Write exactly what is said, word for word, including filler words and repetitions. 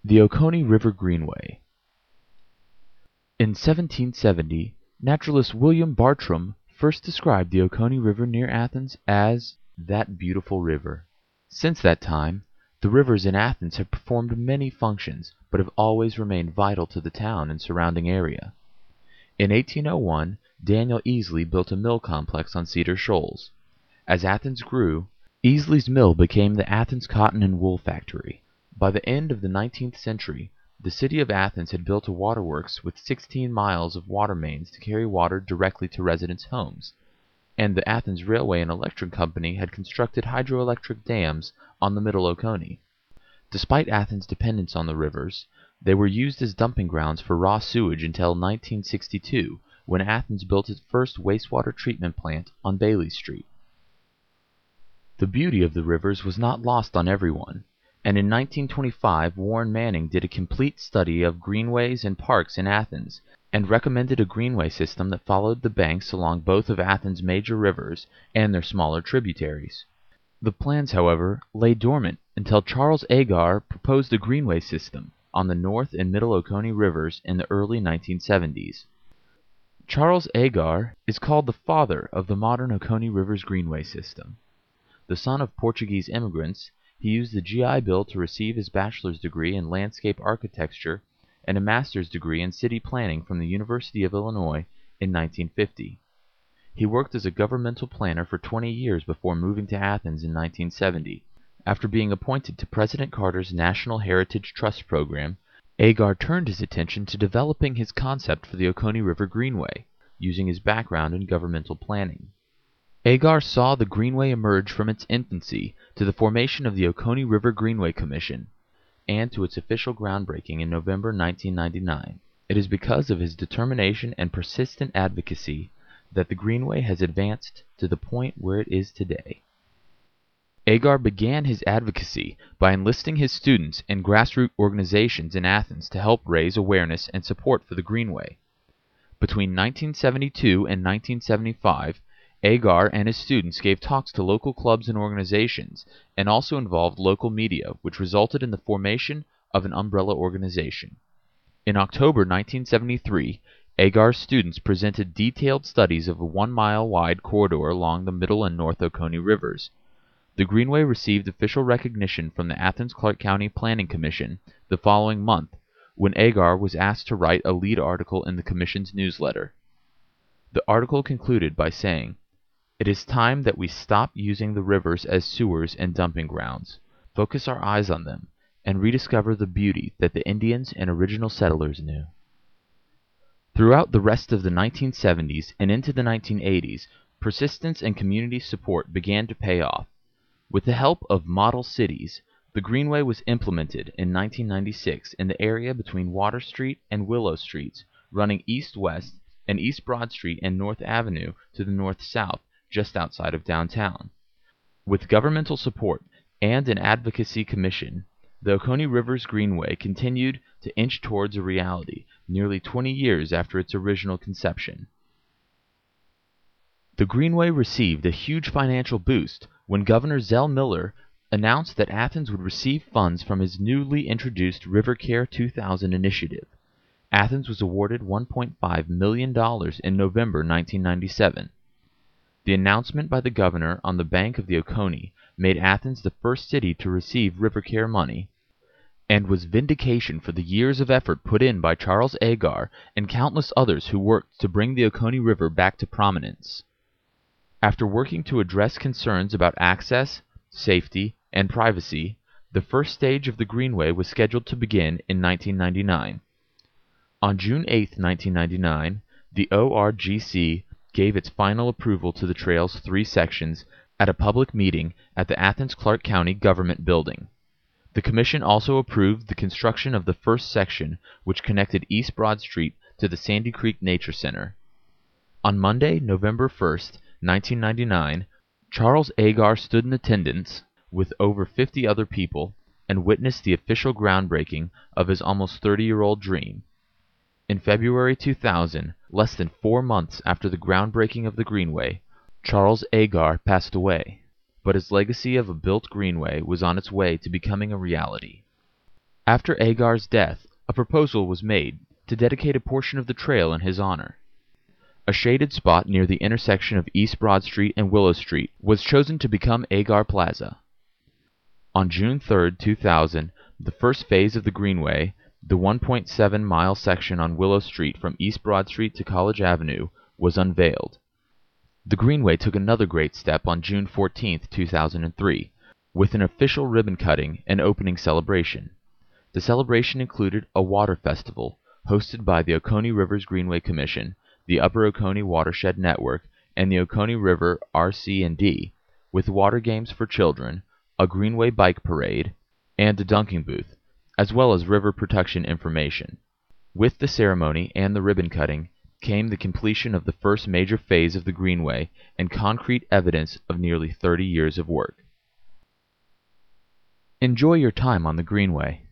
The Oconee River Greenway. In seventeen seventy, naturalist William Bartram first described the Oconee River near Athens as "that beautiful river." Since that time, the rivers in Athens have performed many functions, but have always remained vital to the town and surrounding area. In eighteen oh one, Daniel Easley built a mill complex on Cedar Shoals. As Athens grew, Easley's mill became the Athens Cotton and Wool Factory. By the end of the nineteenth century, the city of Athens had built a waterworks with sixteen miles of water mains to carry water directly to residents' homes, and the Athens Railway and Electric Company had constructed hydroelectric dams on the Middle Oconee. Despite Athens' dependence on the rivers, they were used as dumping grounds for raw sewage until nineteen sixty-two, when Athens built its first wastewater treatment plant on Bailey Street. The beauty of the rivers was not lost on everyone, and in nineteen twenty-five Warren Manning did a complete study of greenways and parks in Athens, and recommended a greenway system that followed the banks along both of Athens' major rivers and their smaller tributaries. The plans, however, lay dormant until Charles Agar proposed a greenway system on the North and Middle Oconee rivers in the early nineteen seventies. Charles Agar is called the father of the modern Oconee Rivers Greenway system. The son of Portuguese immigrants, he used the G I Bill to receive his bachelor's degree in landscape architecture and a master's degree in city planning from the University of Illinois in nineteen fifty. He worked as a governmental planner for twenty years before moving to Athens in nineteen seventy. After being appointed to President Carter's National Heritage Trust program, Agar turned his attention to developing his concept for the Oconee River Greenway, using his background in governmental planning. Agar saw the Greenway emerge from its infancy to the formation of the Oconee River Greenway Commission, and to its official groundbreaking in November nineteen ninety-nine. It is because of his determination and persistent advocacy that the Greenway has advanced to the point where it is today. Agar began his advocacy by enlisting his students and grassroots organizations in Athens to help raise awareness and support for the Greenway. Between nineteen seventy-two and nineteen seventy-five, Agar and his students gave talks to local clubs and organizations, and also involved local media, which resulted in the formation of an umbrella organization. In October nineteen seventy-three, Agar's students presented detailed studies of a one-mile-wide corridor along the Middle and North Oconee rivers. The Greenway received official recognition from the Athens-Clarke County Planning Commission the following month, when Agar was asked to write a lead article in the Commission's newsletter. The article concluded by saying, "It is time that we stop using the rivers as sewers and dumping grounds, focus our eyes on them, and rediscover the beauty that the Indians and original settlers knew." Throughout the rest of the nineteen seventies and into the nineteen eighties, persistence and community support began to pay off. With the help of model cities, the Greenway was implemented in nineteen ninety-six in the area between Water Street and Willow Streets, running east-west and East Broad Street and North Avenue to the north-south, just outside of downtown. With governmental support and an advocacy commission, the Oconee Rivers Greenway continued to inch towards a reality nearly twenty years after its original conception. The Greenway received a huge financial boost when Governor Zell Miller announced that Athens would receive funds from his newly introduced RiverCare two thousand initiative. Athens was awarded one point five million dollars in November nineteen ninety-seven. The announcement by the governor on the bank of the Oconee made Athens the first city to receive RiverCare money, and was vindication for the years of effort put in by Charles Agar and countless others who worked to bring the Oconee River back to prominence. After working to address concerns about access, safety, and privacy, the first stage of the Greenway was scheduled to begin in nineteen ninety-nine. On June eighth, nineteen ninety-nine, the O R G C gave its final approval to the trail's three sections at a public meeting at the Athens-Clarke County Government Building. The Commission also approved the construction of the first section, which connected East Broad Street to the Sandy Creek Nature Center. On Monday, November first, nineteen ninety-nine, Charles Agar stood in attendance with over fifty other people and witnessed the official groundbreaking of his almost thirty-year-old dream. In February two thousand, less than four months after the groundbreaking of the Greenway, Charles Agar passed away, but his legacy of a built Greenway was on its way to becoming a reality. After Agar's death, a proposal was made to dedicate a portion of the trail in his honor. A shaded spot near the intersection of East Broad Street and Willow Street was chosen to become Agar Plaza. On June third, two thousand, the first phase of the Greenway, the one point seven mile section on Willow Street from East Broad Street to College Avenue, was unveiled. The Greenway took another great step on June fourteenth, two thousand three, with an official ribbon cutting and opening celebration. The celebration included a water festival hosted by the Oconee Rivers Greenway Commission, the Upper Oconee Watershed Network, and the Oconee River R C and D, with water games for children, a Greenway bike parade, and a dunking booth, as well as river protection information. With the ceremony and the ribbon cutting came the completion of the first major phase of the Greenway and concrete evidence of nearly thirty years of work. Enjoy your time on the Greenway.